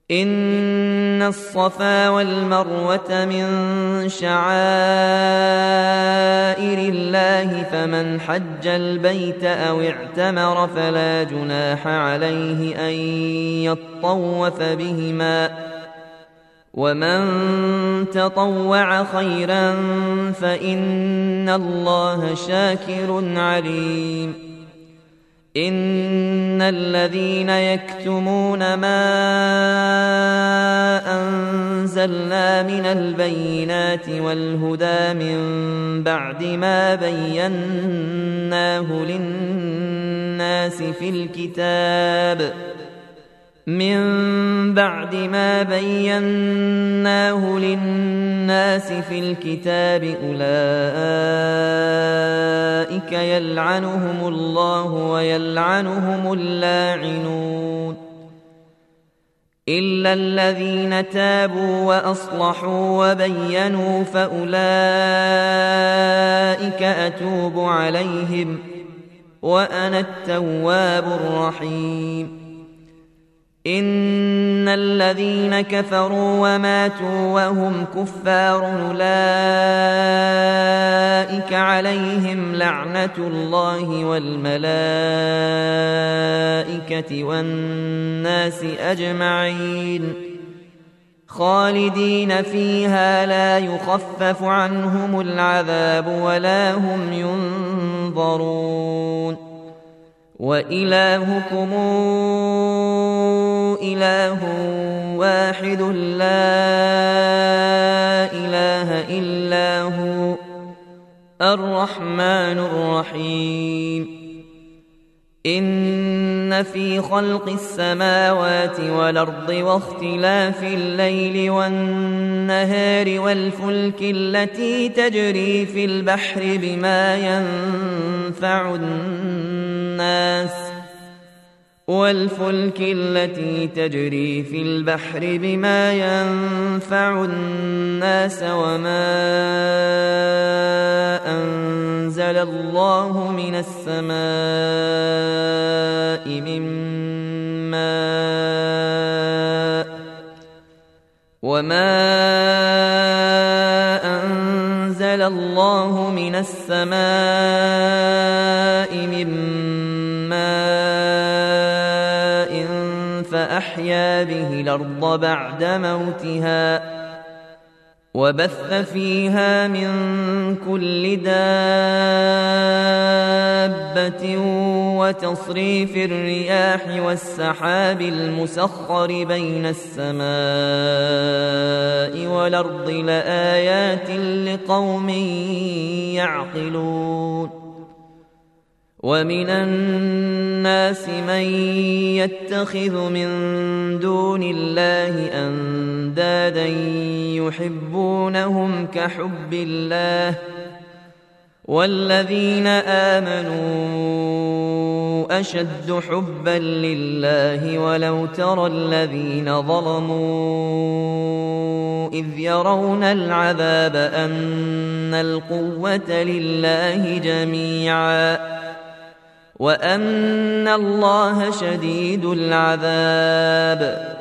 إن الصفا والمروة من شعائر الله فمن حج البيت أو اعتمر فلا جناح عليه أن يطوف بهما ومن تطوع خيرا فإن الله شاكر عليم إن الذين يكتمون ما أنزلنا من البينات والهدى من بعد ما بيناه للناس في الكتاب أولئك يلعنهم الله ويلعنهم اللاعنون إلا الذين تابوا وأصلحوا وبينوا فأولئك أتوب عليهم وأنا التواب الرحيم إن الذين كفروا وماتوا وهم كفار أولئك عليهم لعنة الله والملائكة والناس أجمعين خالدين فيها لا يخفف عنهم العذاب ولا هم ينظرون وإلهكم إله واحد لا إله إلا هو الرحمن الرحيم إن في خلق السماوات والأرض واختلاف الليل والنهار والفلك التي تجري في البحر بما ينفع الناس وما أنزل الله من السماء من ماء فأحيا به الأرض بعد موتها وبث فيها من كل دابة وتصريف الرياح والسحاب المسخر بين السماء والأرض لآيات لقوم يعقلون ومن الناس من يتخذ من دون الله أندادا يحبونهم كحب الله والذين آمنوا أشد حبا لله ولو ترى الذين ظلموا إذ يرون العذاب أن القوة لله جميعا وأن الله شديد العذاب